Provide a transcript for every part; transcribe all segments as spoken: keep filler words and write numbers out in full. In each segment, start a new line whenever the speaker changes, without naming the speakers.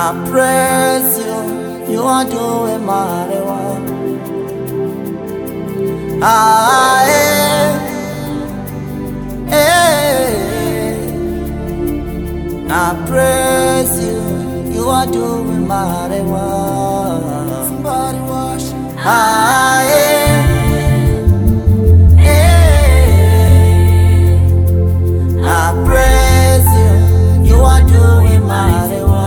I praise you, you are doing mighty well. Ah, eh, eh, I praise you, you are doing mighty well. Somebody worship. Ah, eh, eh, I praise you, you are doing mighty well.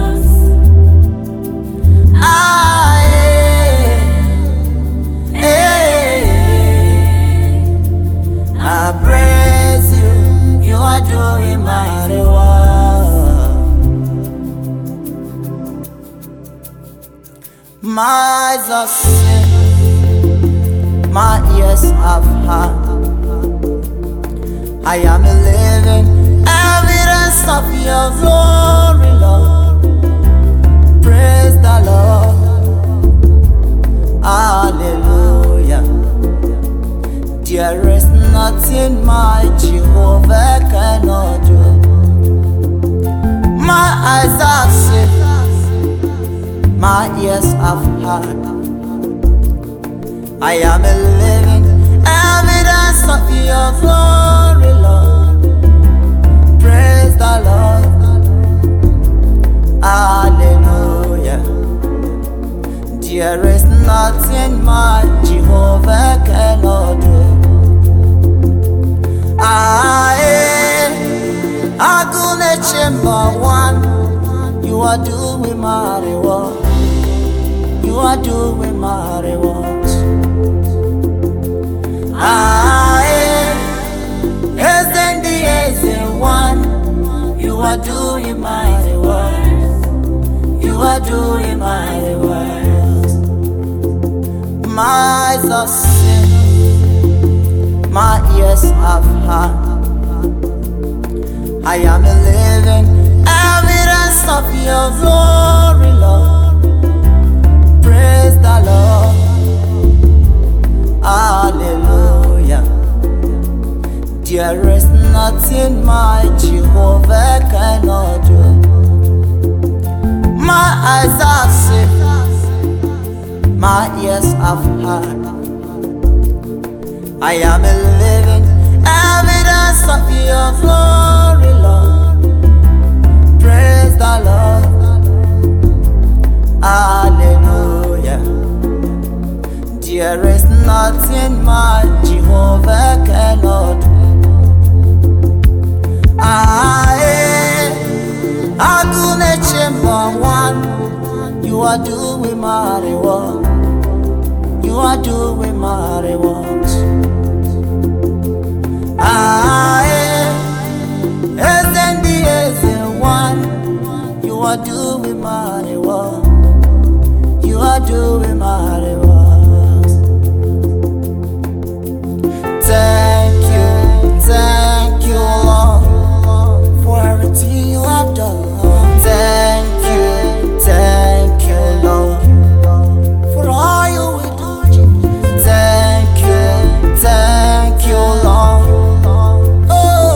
My eyes have seen, my ears have heard. I am a living evidence of your glory, Lord. Praise the Lord. Hallelujah. There is nothing my Jehovah cannot do. My eyes have seen, my ears have heard. I am a living evidence of your glory, Lord. Praise the Lord. Hallelujah. There is nothing my Jehovah cannot do. I am gonna chamber one. You are doing mighty work. You are doing mighty works. I am the Ezen one. You are doing mighty works. You are doing mighty works. My eyes have seen, my ears have heard. I am a living evidence of your glory, Lord. Praise the Lord. Hallelujah. There is nothing my Jehovah cannot do. My eyes have seen, my ears have heard. I am a living evidence of your glory, Lord. Praise the Lord. Hallelujah. There is nothing my Jehovah cannot do. I am gonna chamber one. You are doing mighty work. You are doing mighty works. I am the Ezen one. You are doing mighty work. You are doing mighty works. Thank you, thank you, Lord, for everything you have done. Thank you, thank you, Lord, for all you will do. Thank you, thank you, Lord. Oh,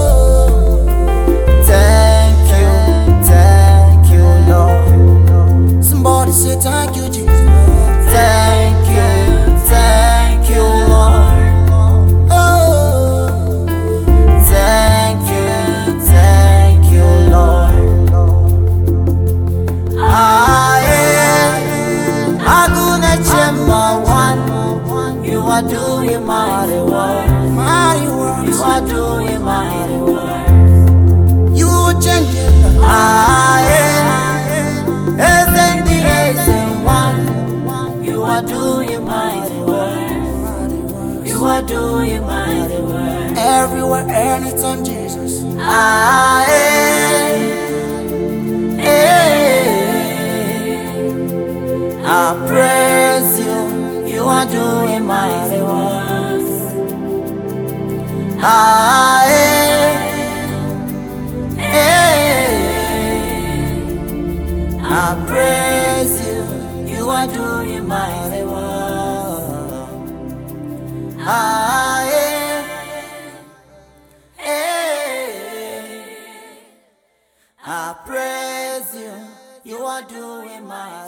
thank you, thank you, Lord. Somebody say thank you, Jesus. Thank you, thank you, Lord. Oh, thank you, thank you, Lord. I am gonna chamber one. You are doing mighty work, mighty work. You are doing mighty work. You change it. I am the Ezen one. You are doing mighty work. You are doing mighty work. Everywhere, anytime, Jesus. I am. I praise you. You are doing mighty works. I am. I praise you. You are doing mighty works. I am. I praise you. You are you're doing, my